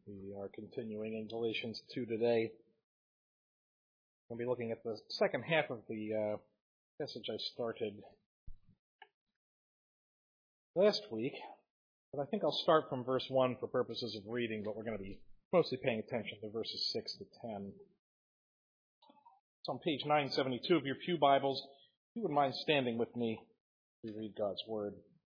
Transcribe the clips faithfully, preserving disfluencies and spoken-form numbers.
We are continuing in Galatians two today. We'll be looking at the second half of the uh, message I started last week, but I think I'll start from verse one for purposes of reading, but we're going to be mostly paying attention to verses six to ten. It's on page nine seventy-two of your pew Bibles. If you wouldn't mind standing with me as we read God's Word.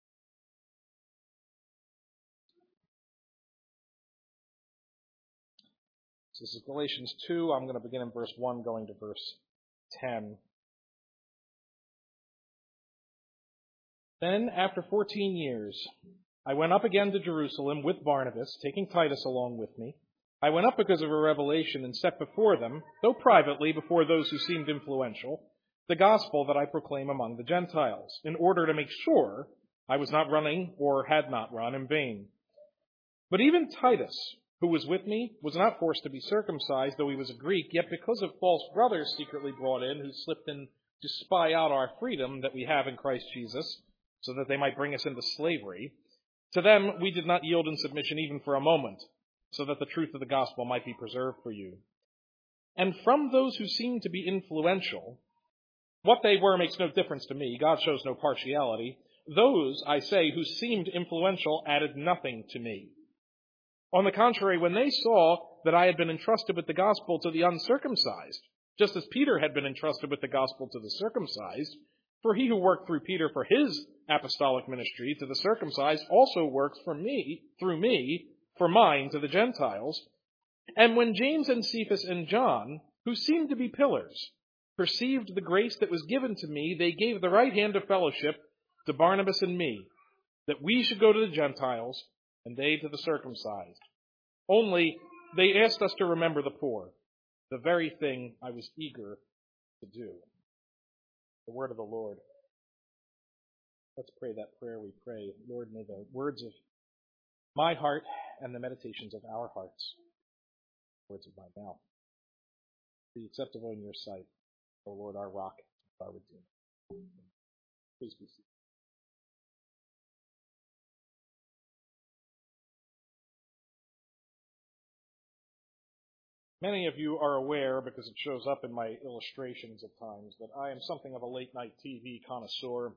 This is Galatians two. I'm going to begin in verse one, going to verse ten. Then, after fourteen years, I went up again to Jerusalem with Barnabas, taking Titus along with me. I went up because of a revelation and set before them, though privately before those who seemed influential, the gospel that I proclaim among the Gentiles, in order to make sure I was not running or had not run in vain. But even Titus, who was with me, was not forced to be circumcised, though he was a Greek, yet because of false brothers secretly brought in, who slipped in to spy out our freedom that we have in Christ Jesus, so that they might bring us into slavery, to them we did not yield in submission even for a moment, so that the truth of the gospel might be preserved for you. And from those who seemed to be influential, what they were makes no difference to me. God shows no partiality. Those, I say, who seemed influential added nothing to me. On the contrary, when they saw that I had been entrusted with the gospel to the uncircumcised, just as Peter had been entrusted with the gospel to the circumcised, for he who worked through Peter for his apostolic ministry to the circumcised also works for me, through me, for mine to the Gentiles. And when James and Cephas and John, who seemed to be pillars, perceived the grace that was given to me, they gave the right hand of fellowship to Barnabas and me, that we should go to the Gentiles, and they to the circumcised. Only they asked us to remember the poor, the very thing I was eager to do. The word of the Lord. Let's pray that prayer we pray. Lord, may the words of my heart and the meditations of our hearts, words of my mouth, be acceptable in your sight, O Lord, our rock, our redeemer. Please be seated. Many of you are aware, because it shows up in my illustrations at times, that I am something of a late-night T V connoisseur.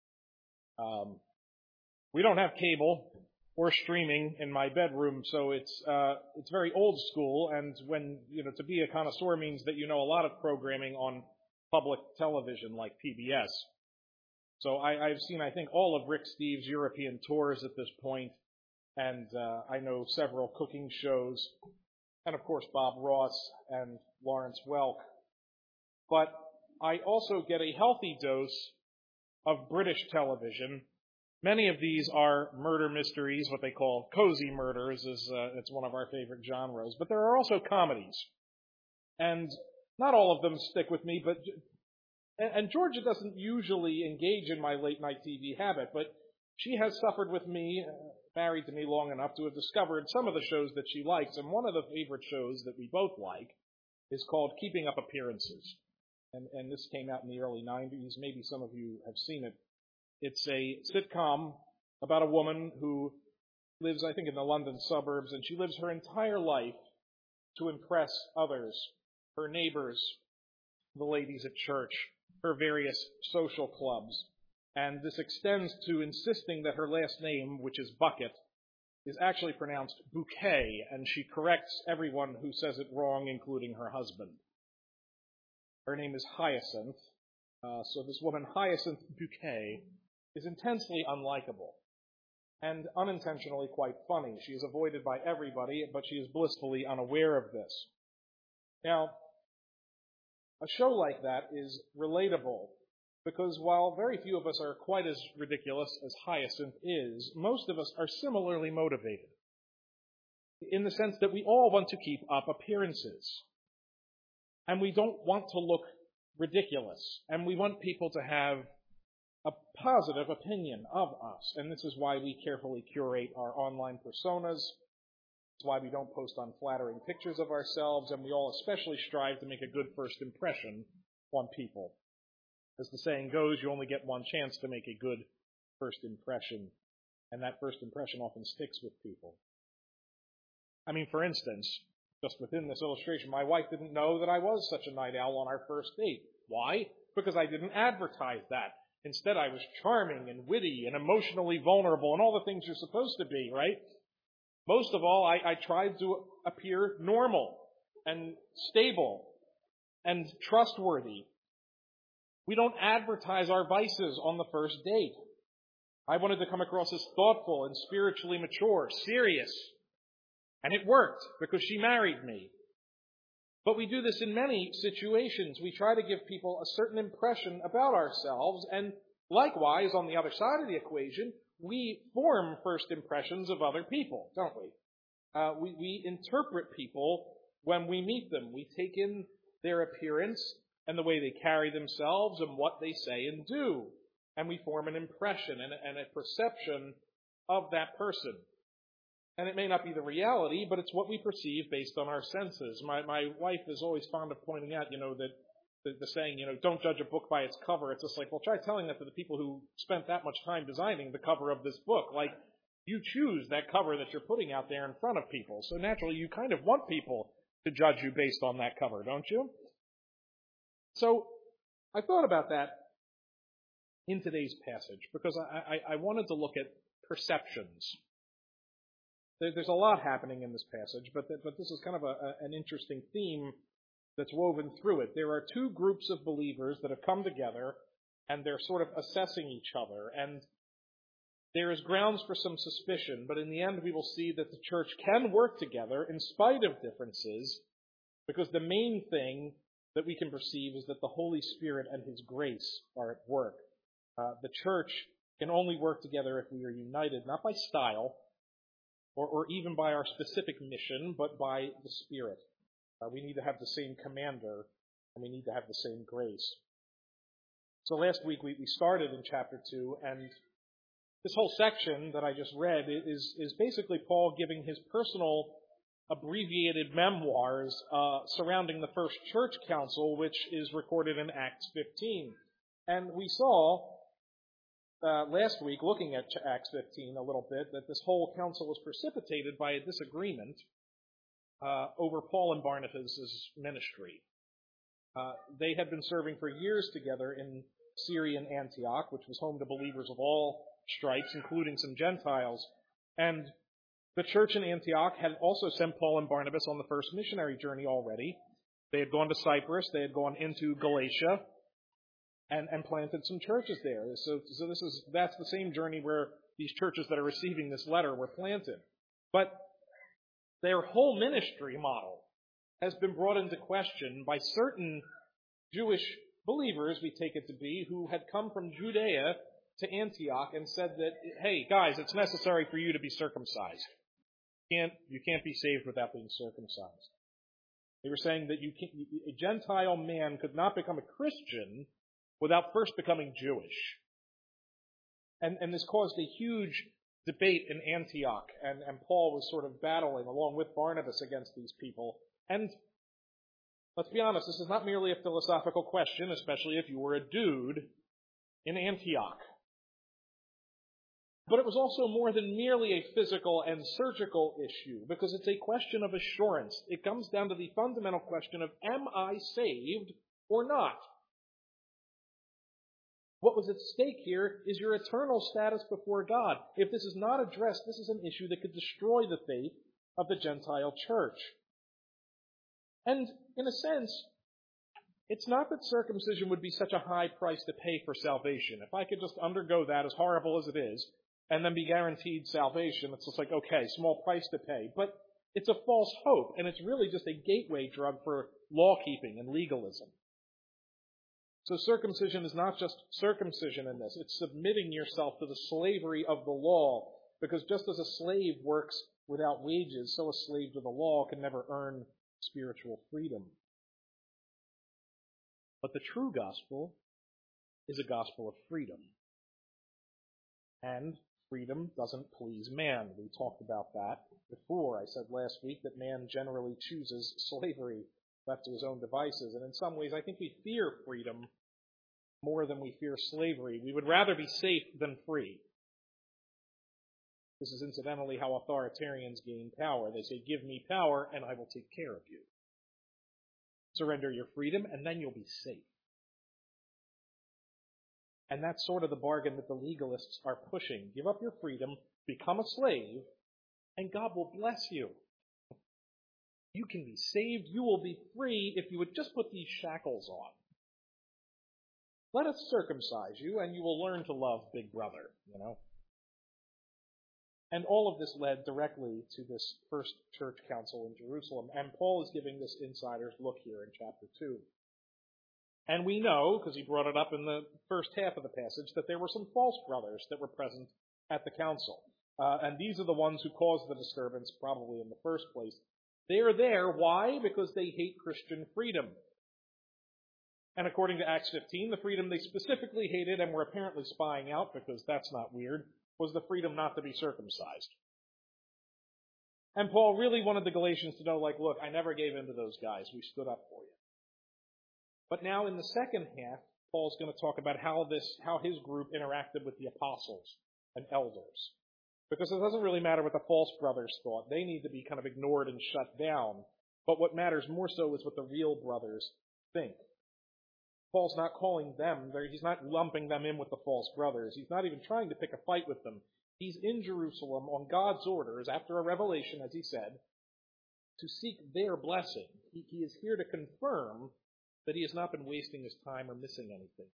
Um, we don't have cable or streaming in my bedroom, so it's uh, it's very old school. And when you know, to be a connoisseur means that you know a lot of programming on public television, like P B S. So I, I've seen, I think, all of Rick Steves' European tours at this point, and uh, I know several cooking shows. And, of course, Bob Ross and Lawrence Welk. But I also get a healthy dose of British television. Many of these are murder mysteries, what they call cozy murders, is uh, it's one of our favorite genres. But there are also comedies. And not all of them stick with me, but and Georgia doesn't usually engage in my late-night T V habit, but she has suffered with me, married to me long enough to have discovered some of the shows that she likes. And one of the favorite shows that we both like is called Keeping Up Appearances. And, and this came out in the early nineties. Maybe some of you have seen it. It's a sitcom about a woman who lives, I think, in the London suburbs, and she lives her entire life to impress others, her neighbors, the ladies at church, her various social clubs. And this extends to insisting that her last name, which is Bucket, is actually pronounced Bouquet, and she corrects everyone who says it wrong, including her husband. Her name is Hyacinth. Uh, so this woman, Hyacinth Bouquet, is intensely unlikable and unintentionally quite funny. She is avoided by everybody, but she is blissfully unaware of this. Now, a show like that is relatable, because while very few of us are quite as ridiculous as Hyacinth is, most of us are similarly motivated, in the sense that we all want to keep up appearances. And we don't want to look ridiculous. And we want people to have a positive opinion of us. And this is why we carefully curate our online personas. It's why we don't post unflattering pictures of ourselves. And we all especially strive to make a good first impression on people. As the saying goes, you only get one chance to make a good first impression, and that first impression often sticks with people. I mean, for instance, just within this illustration, my wife didn't know that I was such a night owl on our first date. Why? Because I didn't advertise that. Instead, I was charming and witty and emotionally vulnerable and all the things you're supposed to be, right? Most of all, I, I tried to appear normal and stable and trustworthy. We don't advertise our vices on the first date. I wanted to come across as thoughtful and spiritually mature, serious. And it worked because she married me. But we do this in many situations. We try to give people a certain impression about ourselves, and likewise, on the other side of the equation, we form first impressions of other people, don't we? Uh, we, we interpret people when we meet them. We take in their appearance and the way they carry themselves and what they say and do. And we form an impression and a, and a perception of that person. And it may not be the reality, but it's what we perceive based on our senses. My, my wife is always fond of pointing out, you know, that the, the saying, you know, don't judge a book by its cover. It's just like, well, try telling that to the people who spent that much time designing the cover of this book. Like, you choose that cover that you're putting out there in front of people. So naturally, you kind of want people to judge you based on that cover, don't you? So I thought about that in today's passage because I, I, I wanted to look at perceptions. There's a lot happening in this passage, but but this is kind of a, a, an interesting theme that's woven through it. There are two groups of believers that have come together, and they're sort of assessing each other, and there is grounds for some suspicion, but in the end we will see that the church can work together in spite of differences, because the main thing that we can perceive is that the Holy Spirit and His grace are at work. Uh, the church can only work together if we are united, not by style, Or, or even by our specific mission, but by the Spirit. Uh, we need to have the same commander, and we need to have the same grace. So last week we, we started in chapter two, and this whole section that I just read is, is basically Paul giving his personal abbreviated memoirs uh, surrounding the first church council, which is recorded in Acts fifteen. And we saw Uh, last week, looking at Acts fifteen a little bit, that this whole council was precipitated by a disagreement uh, over Paul and Barnabas' ministry. Uh, they had been serving for years together in Syrian Antioch, which was home to believers of all stripes, including some Gentiles. And the church in Antioch had also sent Paul and Barnabas on the first missionary journey already. They had gone to Cyprus, they had gone into Galatia, And, and planted some churches there. So, so this is that's the same journey where these churches that are receiving this letter were planted. But their whole ministry model has been brought into question by certain Jewish believers, we take it to be, who had come from Judea to Antioch and said that, hey, guys, it's necessary for you to be circumcised. You can't, you can't be saved without being circumcised. They were saying that you can't, a Gentile man could not become a Christian without first becoming Jewish. And, and this caused a huge debate in Antioch, and, and Paul was sort of battling along with Barnabas against these people. And let's be honest, this is not merely a philosophical question, especially if you were a dude in Antioch. But it was also more than merely a physical and surgical issue, because it's a question of assurance. It comes down to the fundamental question of, am I saved or not? What was at stake here is your eternal status before God. If this is not addressed, this is an issue that could destroy the faith of the Gentile church. And in a sense, it's not that circumcision would be such a high price to pay for salvation. If I could just undergo that, as horrible as it is, and then be guaranteed salvation, it's just like, okay, small price to pay. But it's a false hope, and it's really just a gateway drug for law-keeping and legalism. So circumcision is not just circumcision in this. It's submitting yourself to the slavery of the law. Because just as a slave works without wages, so a slave to the law can never earn spiritual freedom. But the true gospel is a gospel of freedom. And freedom doesn't please man. We talked about that before. I said last week that man generally chooses slavery left to his own devices. And in some ways, I think we fear freedom more than we fear slavery. We would rather be safe than free. This is incidentally how authoritarians gain power. They say, give me power and I will take care of you. Surrender your freedom and then you'll be safe. And that's sort of the bargain that the legalists are pushing. Give up your freedom, become a slave, and God will bless you. You can be saved, you will be free if you would just put these shackles on. Let us circumcise you and you will learn to love Big Brother, you know. And all of this led directly to this first church council in Jerusalem. And Paul is giving this insider's look here in chapter two. And we know, because he brought it up in the first half of the passage, that there were some false brothers that were present at the council. Uh, and these are the ones who caused the disturbance, probably in the first place. They are there. Why? Because they hate Christian freedom. And according to Acts fifteen, the freedom they specifically hated and were apparently spying out, because that's not weird, was the freedom not to be circumcised. And Paul really wanted the Galatians to know, like, look, I never gave in to those guys. We stood up for you. But now in the second half, Paul's going to talk about how this, how his group interacted with the apostles and elders. Because it doesn't really matter what the false brothers thought. They need to be kind of ignored and shut down. But what matters more so is what the real brothers think. Paul's not calling them, he's not lumping them in with the false brothers. He's not even trying to pick a fight with them. He's in Jerusalem on God's orders, after a revelation, as he said, to seek their blessing. He, he is here to confirm that he has not been wasting his time or missing anything.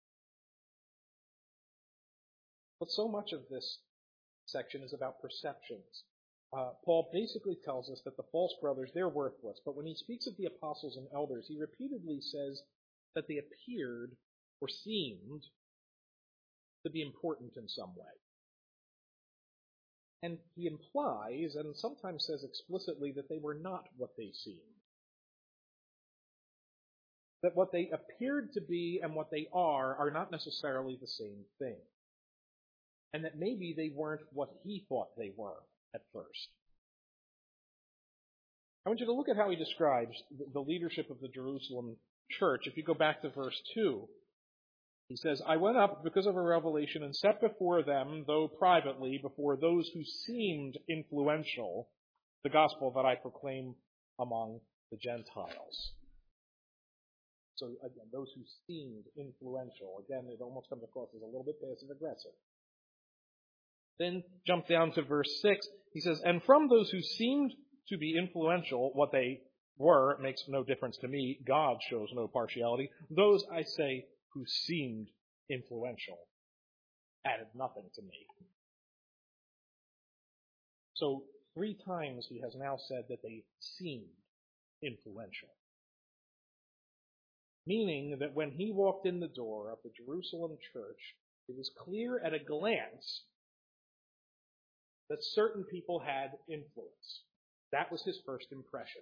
But so much of this section is about perceptions. Uh, Paul basically tells us that the false brothers, they're worthless. But when he speaks of the apostles and elders, he repeatedly says that they appeared or seemed to be important in some way. And he implies, and sometimes says explicitly, that they were not what they seemed. That what they appeared to be and what they are are not necessarily the same thing. And that maybe they weren't what he thought they were at first. I want you to look at how he describes the leadership of the Jerusalem church. If you go back to verse two, he says, I went up because of a revelation and set before them, though privately, before those who seemed influential, the gospel that I proclaim among the Gentiles. So again, those who seemed influential. Again, it almost comes across as a little bit passive-aggressive. Then jump down to verse six. He says, and from those who seemed to be influential, what they were makes no difference to me. God shows no partiality. Those, I say, who seemed influential added nothing to me. So three times he has now said that they seemed influential. Meaning that when he walked in the door of the Jerusalem church, it was clear at a glance that certain people had influence. That was his first impression.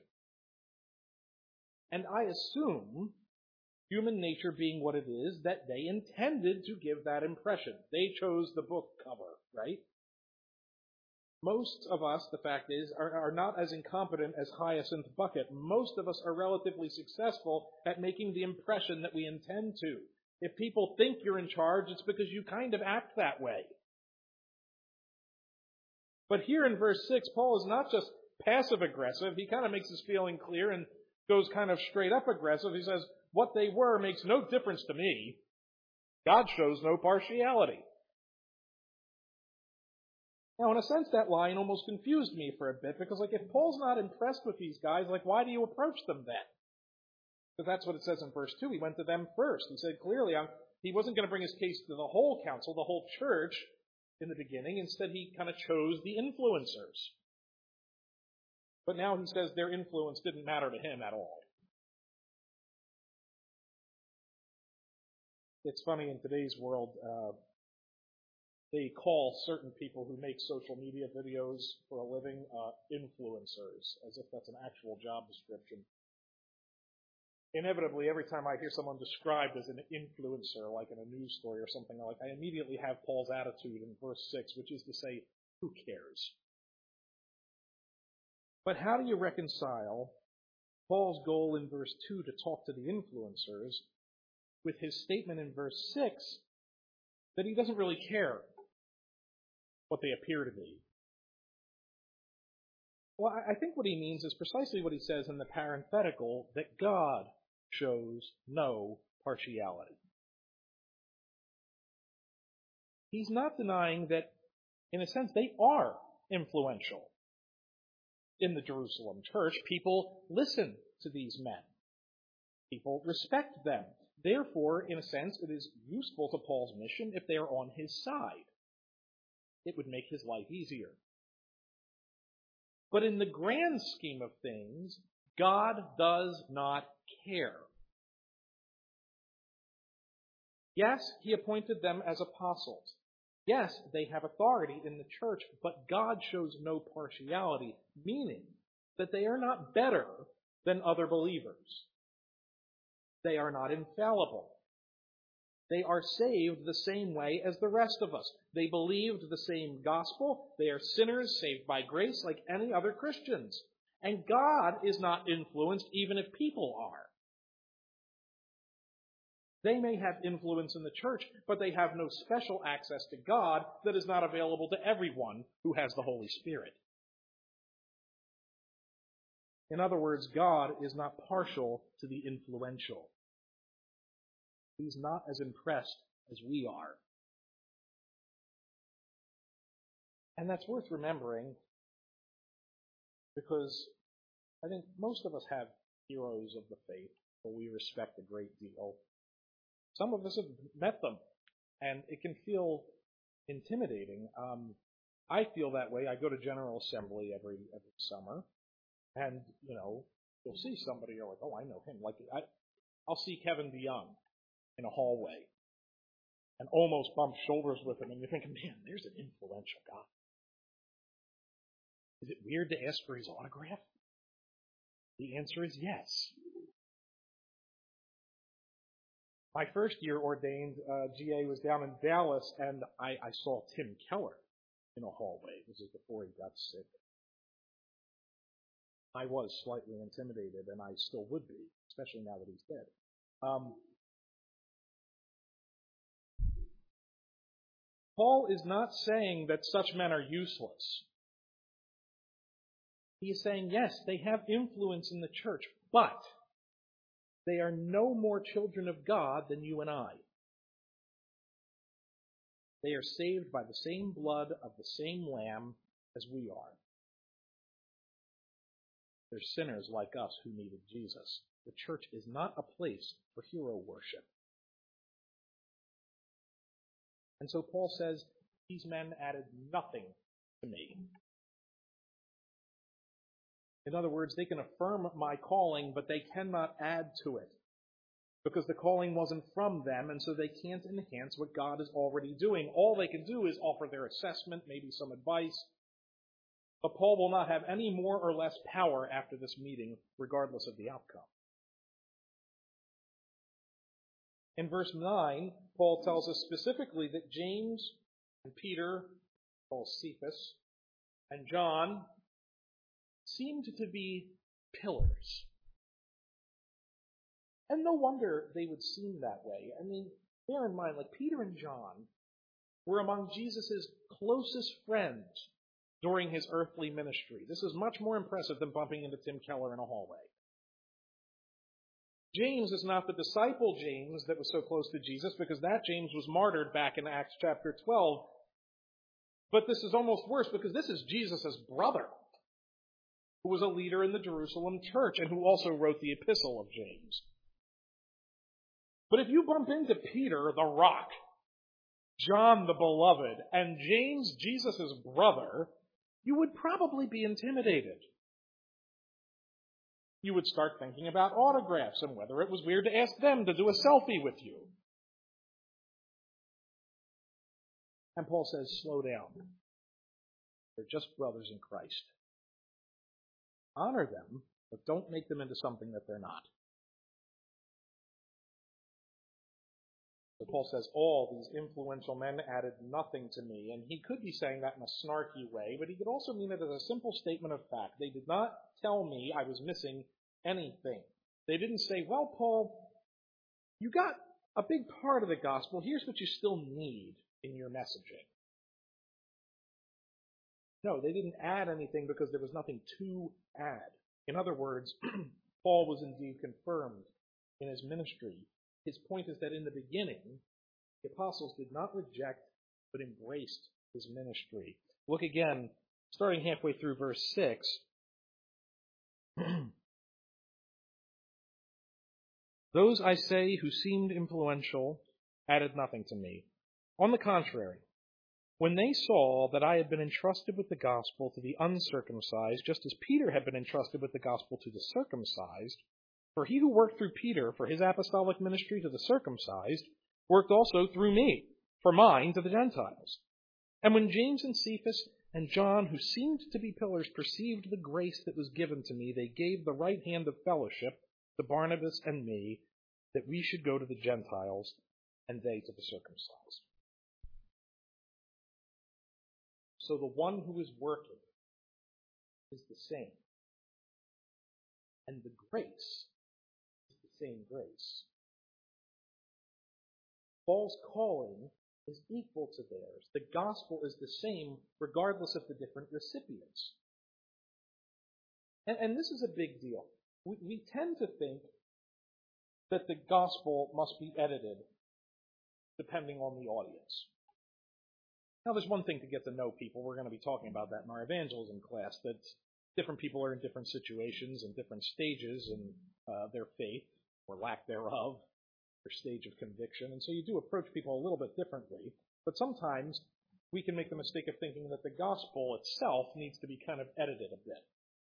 And I assume, human nature being what it is, that they intended to give that impression. They chose the book cover, right? Most of us, the fact is, are, are not as incompetent as Hyacinth Bucket. Most of us are relatively successful at making the impression that we intend to. If people think you're in charge, it's because you kind of act that way. But here in verse six, Paul is not just passive-aggressive. He kind of makes his feeling clear and goes kind of straight-up aggressive. He says, what they were makes no difference to me. God shows no partiality. Now, in a sense, that line almost confused me for a bit, because, like, if Paul's not impressed with these guys, like, why do you approach them then? Because that's what it says in verse two. He went to them first. He said clearly I'm, he wasn't going to bring his case to the whole council, the whole church, in the beginning. Instead, he kind of chose the influencers. But now he says their influence didn't matter to him at all. It's funny, in today's world, uh, they call certain people who make social media videos for a living uh, influencers, as if that's an actual job description. Inevitably, every time I hear someone described as an influencer, like in a news story or something like, I immediately have Paul's attitude in verse six, which is to say, who cares? But how do you reconcile Paul's goal in verse two to talk to the influencers with his statement in verse six that he doesn't really care what they appear to be? Well, I think what he means is precisely what he says in the parenthetical, that God shows no partiality. He's not denying that, in a sense, they are influential in the Jerusalem church. People listen to these men. People respect them. Therefore, in a sense, it is useful to Paul's mission if they are on his side. It would make his life easier. But in the grand scheme of things, God does not care. Yes, he appointed them as apostles. Yes, they have authority in the church, but God shows no partiality, meaning that they are not better than other believers. They are not infallible. They are saved the same way as the rest of us. They believed the same gospel. They are sinners saved by grace like any other Christians. And God is not influenced even if people are. They may have influence in the church, but they have no special access to God that is not available to everyone who has the Holy Spirit. In other words, God is not partial to the influential. He's not as impressed as we are. And that's worth remembering because I think most of us have heroes of the faith who we respect a great deal. Some of us have met them, and it can feel intimidating. Um, I feel that way. I go to General Assembly every every summer, and, you know, you'll see somebody, you're like, oh, I know him. Like, I, I'll see Kevin DeYoung in a hallway and almost bump shoulders with him, and you're thinking, man, there's an influential guy. Is it weird to ask for his autograph? The answer is yes. My first year ordained, uh, G A was down in Dallas, and I, I saw Tim Keller in a hallway. This is before he got sick. I was slightly intimidated, and I still would be, especially now that he's dead. Um, Paul is not saying that such men are useless. He is saying, yes, they have influence in the church, but they are no more children of God than you and I. They are saved by the same blood of the same Lamb as we are. They're sinners like us who needed Jesus. The church is not a place for hero worship. And so Paul says, these men added nothing to me. In other words, they can affirm my calling, but they cannot add to it. Because the calling wasn't from them, and so they can't enhance what God is already doing. All they can do is offer their assessment, maybe some advice. But Paul will not have any more or less power after this meeting, regardless of the outcome. In verse nine, Paul tells us specifically that James and Peter, called Cephas, and John seemed to be pillars. And no wonder they would seem that way. I mean, bear in mind, like Peter and John were among Jesus' closest friends during his earthly ministry. This is much more impressive than bumping into Tim Keller in a hallway. James is not the disciple James that was so close to Jesus, because that James was martyred back in Acts chapter twelve. But this is almost worse, because this is Jesus' brother, who was a leader in the Jerusalem church and who also wrote the epistle of James. But if you bump into Peter, the rock, John, the beloved, and James, Jesus' brother, you would probably be intimidated. You would start thinking about autographs and whether it was weird to ask them to do a selfie with you. And Paul says, slow down. They're just brothers in Christ. Honor them, but don't make them into something that they're not. So Paul says, all these influential men added nothing to me. And he could be saying that in a snarky way, but he could also mean it as a simple statement of fact. They did not tell me I was missing anything. They didn't say, well, Paul, you got a big part of the gospel. Here's what you still need in your messaging. No, they didn't add anything because there was nothing to add. In other words, Paul was indeed confirmed in his ministry. His point is that in the beginning, the apostles did not reject, but embraced his ministry. Look again, starting halfway through verse six. Those, I say, who seemed influential added nothing to me. On the contrary, when they saw that I had been entrusted with the gospel to the uncircumcised, just as Peter had been entrusted with the gospel to the circumcised, for he who worked through Peter for his apostolic ministry to the circumcised, worked also through me for mine to the Gentiles. And when James and Cephas and John, who seemed to be pillars, perceived the grace that was given to me, they gave the right hand of fellowship to Barnabas and me, that we should go to the Gentiles and they to the circumcised. So the one who is working is the same. And the grace is the same grace. Paul's calling is equal to theirs. The gospel is the same regardless of the different recipients. And, and this is a big deal. We, we tend to think that the gospel must be edited depending on the audience. Now, there's one thing to get to know people. We're going to be talking about that in our evangelism class, that different people are in different situations and different stages in uh, their faith, or lack thereof, their stage of conviction. And so you do approach people a little bit differently. But sometimes we can make the mistake of thinking that the gospel itself needs to be kind of edited a bit.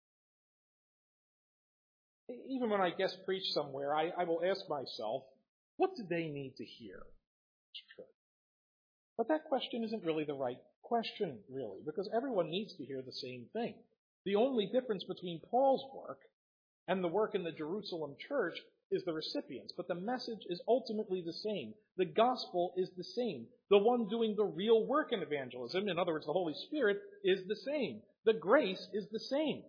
Even when I guest preach somewhere, I, I will ask myself, what do they need to hear? It's true. But that question isn't really the right question, really, because everyone needs to hear the same thing. The only difference between Paul's work and the work in the Jerusalem church is the recipients, but the message is ultimately the same. The gospel is the same. The one doing the real work in evangelism, in other words, the Holy Spirit, is the same. The grace is the same.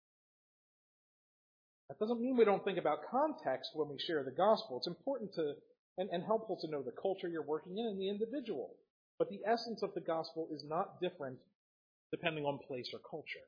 That doesn't mean we don't think about context when we share the gospel. It's important to and, and helpful to know the culture you're working in and the individual. But the essence of the gospel is not different depending on place or culture.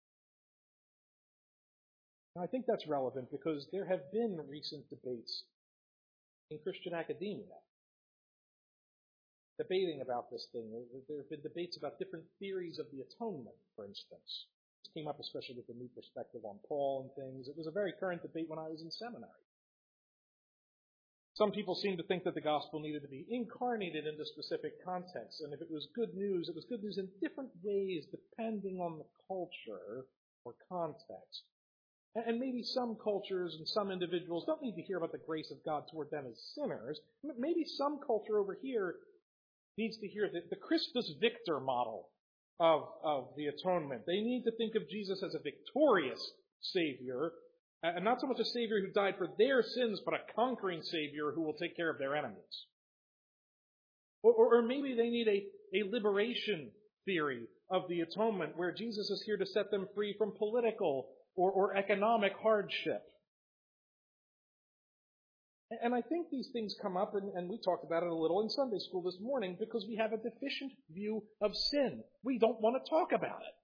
And I think that's relevant because there have been recent debates in Christian academia debating about this thing. There have been debates about different theories of the atonement, for instance. This came up especially with the new perspective on Paul and things. It was a very current debate when I was in seminary. Some people seem to think that the gospel needed to be incarnated into specific contexts, and if it was good news, it was good news in different ways depending on the culture or context. And maybe some cultures and some individuals don't need to hear about the grace of God toward them as sinners. Maybe some culture over here needs to hear the, the Christus Victor model of, of the atonement. They need to think of Jesus as a victorious Savior, and not so much a Savior who died for their sins, but a conquering Savior who will take care of their enemies. Or, or, or maybe they need a, a liberation theory of the atonement where Jesus is here to set them free from political or, or economic hardship. And I think these things come up, and, and we talked about it a little in Sunday school this morning, because we have a deficient view of sin. We don't want to talk about it.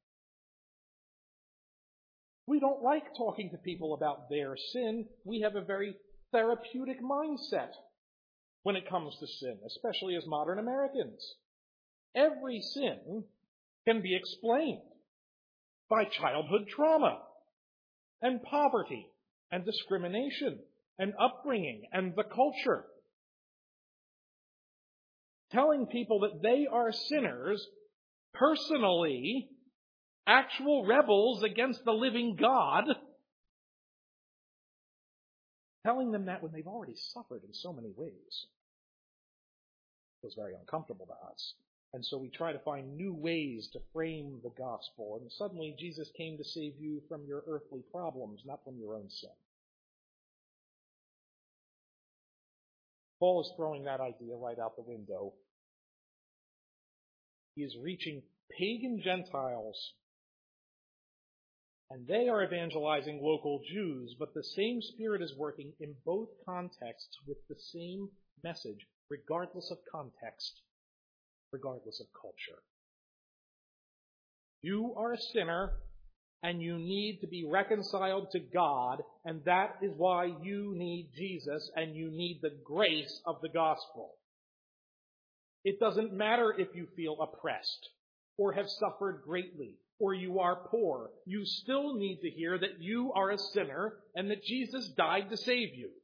We don't like talking to people about their sin. We have a very therapeutic mindset when it comes to sin, especially as modern Americans. Every sin can be explained by childhood trauma and poverty and discrimination and upbringing and the culture. Telling people that they are sinners personally, actual rebels against the living God, telling them that when they've already suffered in so many ways, feels very uncomfortable to us. And so we try to find new ways to frame the gospel. And suddenly Jesus came to save you from your earthly problems, not from your own sin. Paul is throwing that idea right out the window. He is reaching pagan Gentiles, and they are evangelizing local Jews, but the same Spirit is working in both contexts with the same message, regardless of context, regardless of culture. You are a sinner, and you need to be reconciled to God, and that is why you need Jesus, and you need the grace of the gospel. It doesn't matter if you feel oppressed, or have suffered greatly, or you are poor. You still need to hear that you are a sinner, and that Jesus died to save you.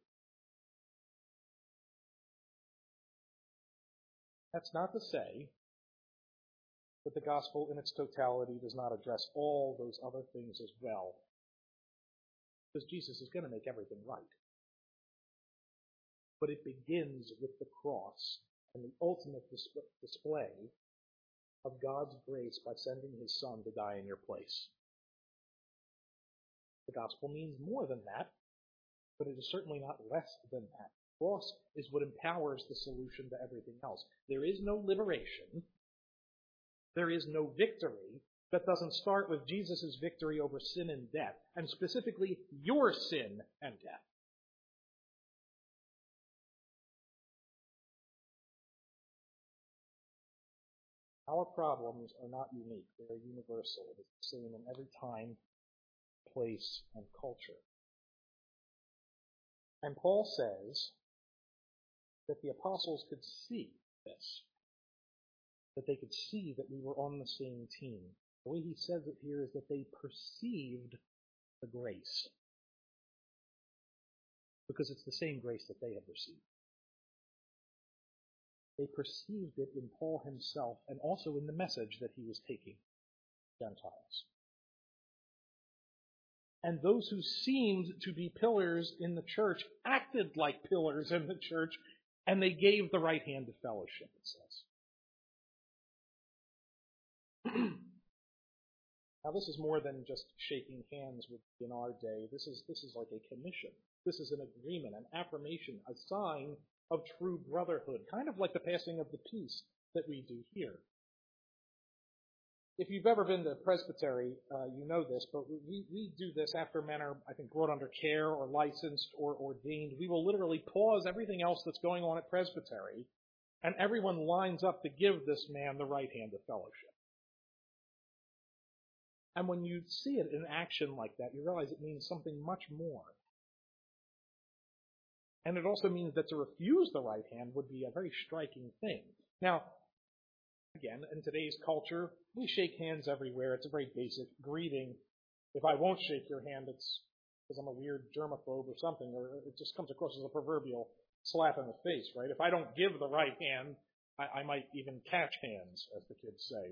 That's not to say that the gospel in its totality does not address all those other things as well, because Jesus is going to make everything right. But it begins with the cross and the ultimate dis- display of God's grace by sending his Son to die in your place. The gospel means more than that, but it is certainly not less than that. The cross is what empowers the solution to everything else. There is no liberation, there is no victory that doesn't start with Jesus' victory over sin and death, and specifically your sin and death. Our problems are not unique. They are universal. It is the same in every time, place, and culture. And Paul says that the apostles could see this, that they could see that we were on the same team. The way he says it here is that they perceived the grace, because it's the same grace that they had received. They perceived it in Paul himself and also in the message that he was taking to Gentiles. And those who seemed to be pillars in the church acted like pillars in the church, and they gave the right hand to fellowship, it says. Now, this is more than just shaking hands with in our day. This is this is like a commission. This is an agreement, an affirmation, a sign of true brotherhood, kind of like the passing of the peace that we do here. If you've ever been to presbytery, uh, you know this, but we, we do this after men are, I think, brought under care or licensed or ordained. We will literally pause everything else that's going on at presbytery, and everyone lines up to give this man the right hand of fellowship. And when you see it in action like that, you realize it means something much more. And it also means that to refuse the right hand would be a very striking thing. Now, again, in today's culture, we shake hands everywhere. It's a very basic greeting. If I won't shake your hand, it's because I'm a weird germaphobe or something, or it just comes across as a proverbial slap in the face, right? If I don't give the right hand, I, I might even catch hands, as the kids say.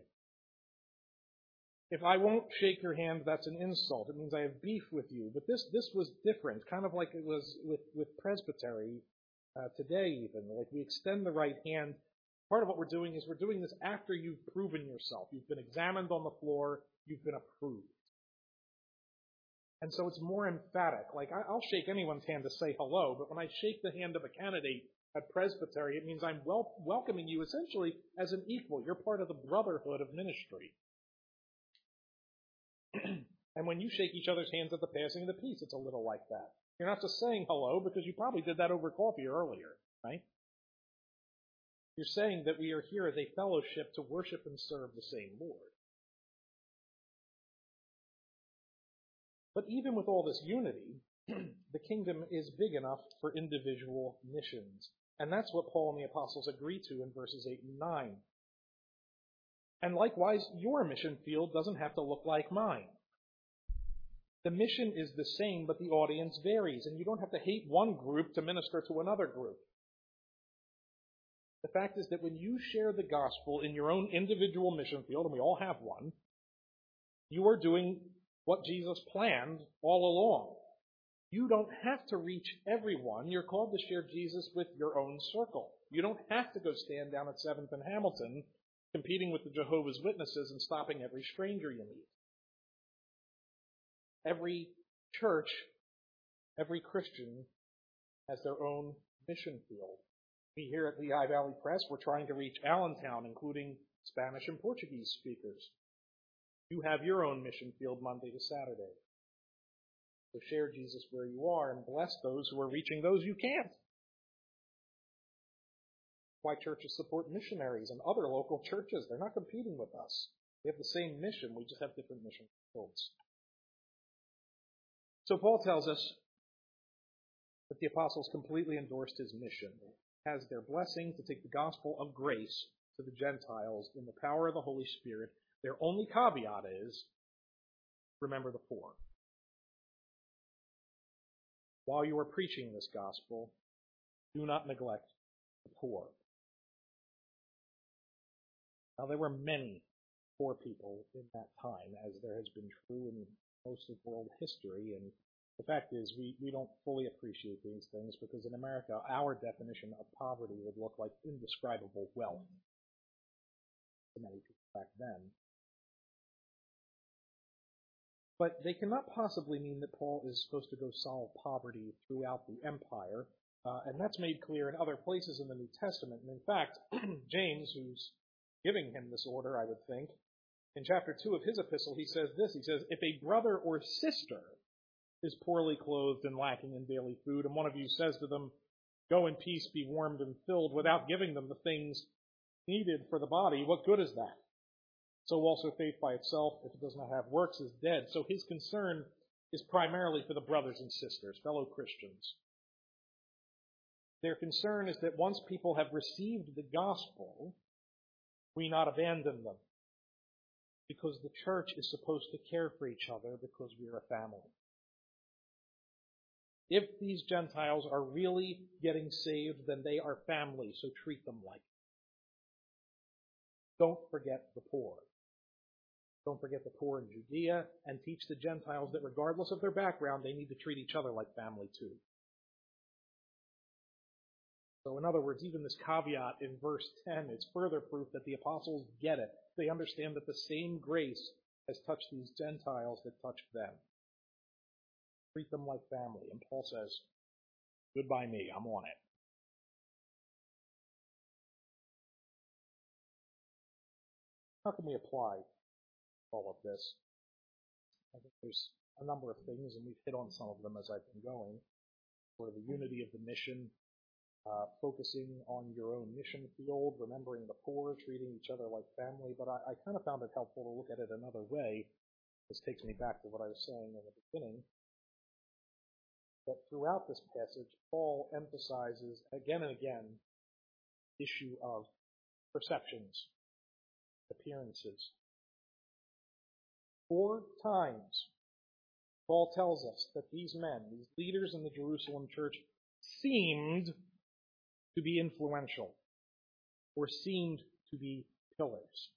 If I won't shake your hand, that's an insult. It means I have beef with you. But this this was different, kind of like it was with, with presbytery uh, today even. Like we extend the right hand. Part of what we're doing is we're doing this after you've proven yourself. You've been examined on the floor. You've been approved. And so it's more emphatic. Like I, I'll shake anyone's hand to say hello, but when I shake the hand of a candidate at presbytery, it means I'm wel- welcoming you essentially as an equal. You're part of the brotherhood of ministry. And when you shake each other's hands at the passing of the peace, it's a little like that. You're not just saying hello because you probably did that over coffee earlier, right? You're saying that we are here as a fellowship to worship and serve the same Lord. But even with all this unity, the kingdom is big enough for individual missions. And that's what Paul and the apostles agree to in verses eight and nine. And likewise, your mission field doesn't have to look like mine. The mission is the same, but the audience varies, and you don't have to hate one group to minister to another group. The fact is that when you share the gospel in your own individual mission field, and we all have one, you are doing what Jesus planned all along. You don't have to reach everyone. You're called to share Jesus with your own circle. You don't have to go stand down at seventh and Hamilton competing with the Jehovah's Witnesses and stopping every stranger you meet. Every church, every Christian has their own mission field. We here at Lehigh Valley Press, we're trying to reach Allentown, including Spanish and Portuguese speakers. You have your own mission field Monday to Saturday. So share Jesus where you are and bless those who are reaching those you can't. Why churches support missionaries and other local churches. They're not competing with us. We have the same mission, we just have different mission fields. So Paul tells us that the apostles completely endorsed his mission. It has their blessing to take the gospel of grace to the Gentiles in the power of the Holy Spirit. Their only caveat is, remember the poor. While you are preaching this gospel, do not neglect the poor. Now, there were many poor people in that time, as there has been true in most of world history. And the fact is, we, we don't fully appreciate these things because in America, our definition of poverty would look like indescribable wealth to many people back then. But they cannot possibly mean that Paul is supposed to go solve poverty throughout the empire, uh, and that's made clear in other places in the New Testament. And in fact, James, who's giving him this order, I would think, in chapter two of his epistle, he says this. He says, if a brother or sister is poorly clothed and lacking in daily food, and one of you says to them, go in peace, be warmed and filled, without giving them the things needed for the body, what good is that? So also faith by itself, if it does not have works, is dead. So his concern is primarily for the brothers and sisters, fellow Christians. Their concern is that once people have received the gospel, we not abandon them. Because the church is supposed to care for each other because we are a family. If these Gentiles are really getting saved, then they are family, so treat them like it. Don't forget the poor. Don't forget the poor in Judea, and teach the Gentiles that regardless of their background, they need to treat each other like family too. So in other words, even this caveat in verse ten is further proof that the apostles get it. They understand that the same grace has touched these Gentiles that touched them. Treat them like family. And Paul says, good by me, I'm on it. How can we apply all of this? I think there's a number of things, and we've hit on some of them as I've been going. Sort of the unity of the mission, uh, focusing on your own mission field, remembering the poor, treating each other like family. But I, I kind of found it helpful to look at it another way. This takes me back to what I was saying in the beginning. That throughout this passage, Paul emphasizes again and again the issue of perceptions, appearances. Four times, Paul tells us that these men, these leaders in the Jerusalem church, seemed to be influential or seemed to be pillars.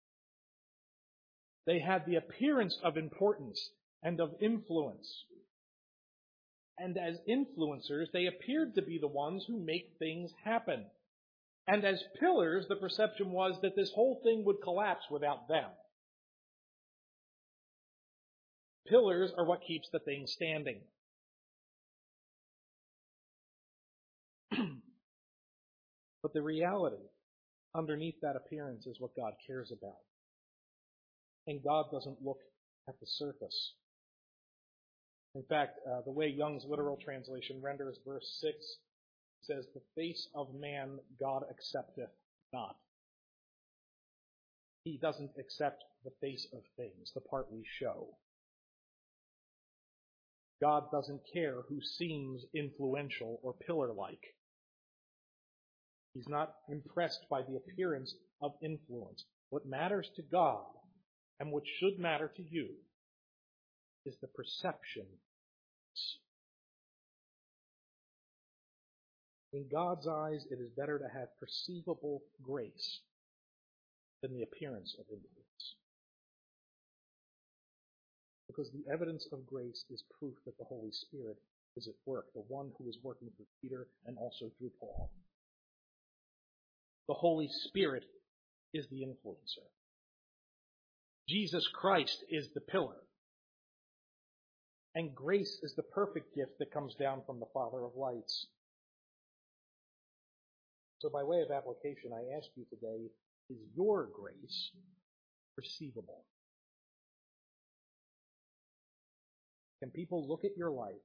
They had the appearance of importance and of influence. And as influencers, they appeared to be the ones who make things happen. And as pillars, the perception was that this whole thing would collapse without them. Pillars are what keeps the thing standing. But the reality underneath that appearance is what God cares about. And God doesn't look at the surface. In fact, uh, the way Young's literal translation renders verse six says, the face of man God accepteth not. He doesn't accept the face of things, the part we show. God doesn't care who seems influential or pillar-like. He's not impressed by the appearance of influence. What matters to God, and what should matter to you, is the perception. In God's eyes, it is better to have perceivable grace than the appearance of influence. Because the evidence of grace is proof that the Holy Spirit is at work, the one who is working through Peter and also through Paul. The Holy Spirit is the influencer. Jesus Christ is the pillar. And grace is the perfect gift that comes down from the Father of lights. So by way of application, I ask you today, is your grace perceivable? Can people look at your life,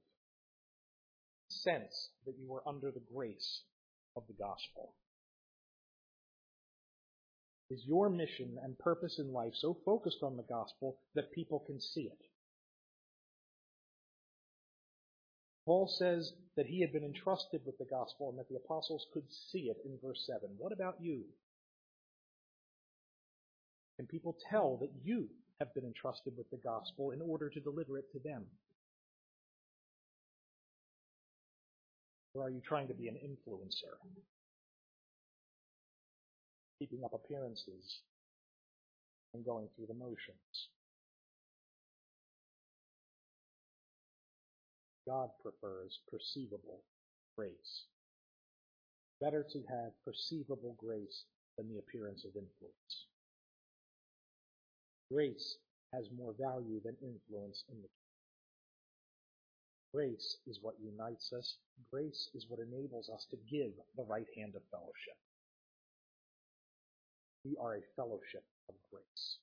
sense that you are under the grace of the gospel? Is your mission and purpose in life so focused on the gospel that people can see it? Paul says that he had been entrusted with the gospel and that the apostles could see it in verse seven. What about you? Can people tell that you have been entrusted with the gospel in order to deliver it to them? Or are you trying to be an influencer? Keeping up appearances and going through the motions? God prefers perceivable grace. Better to have perceivable grace than the appearance of influence. Grace has more value than influence in the kingdom. Grace is what unites us. Grace is what enables us to give the right hand of fellowship. We are a fellowship of grace.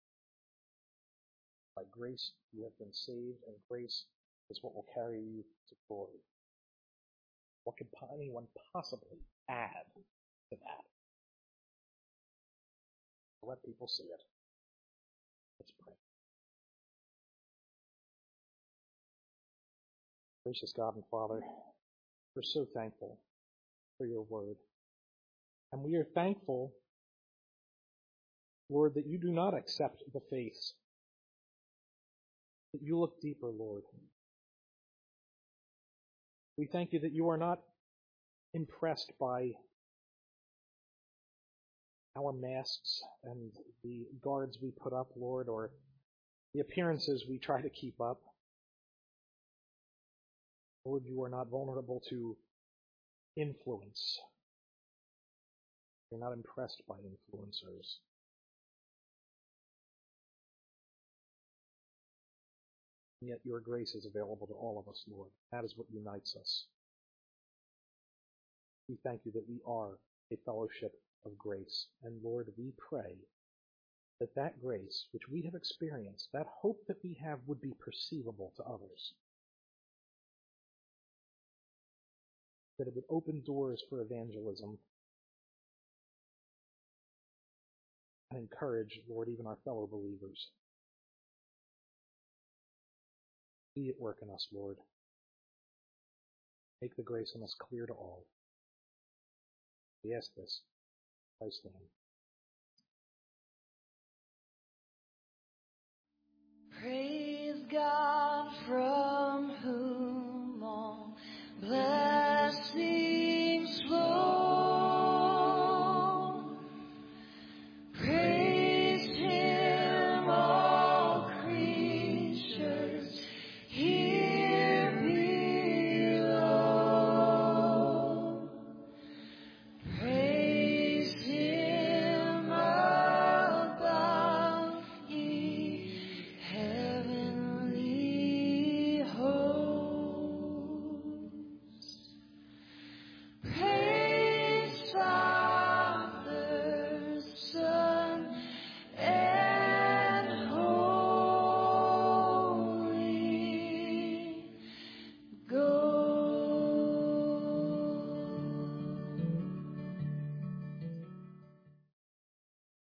By grace you have been saved, and grace is what will carry you to glory. What could anyone possibly add to that? Let people see it. Let's pray. Gracious God and Father, we're so thankful for your word. And we are thankful, Lord, that you do not accept the face, that you look deeper, Lord. We thank you that you are not impressed by our masks and the guards we put up, Lord, or the appearances we try to keep up. Lord, you are not vulnerable to influence. You're not impressed by influencers. And yet your grace is available to all of us, Lord. That is what unites us. We thank you that we are a fellowship of grace. And Lord, we pray that that grace, which we have experienced, that hope that we have, would be perceivable to others. That it would open doors for evangelism and encourage, Lord, even our fellow believers. Be at work in us, Lord. Make the grace in us clear to all. We ask this in Christ's name.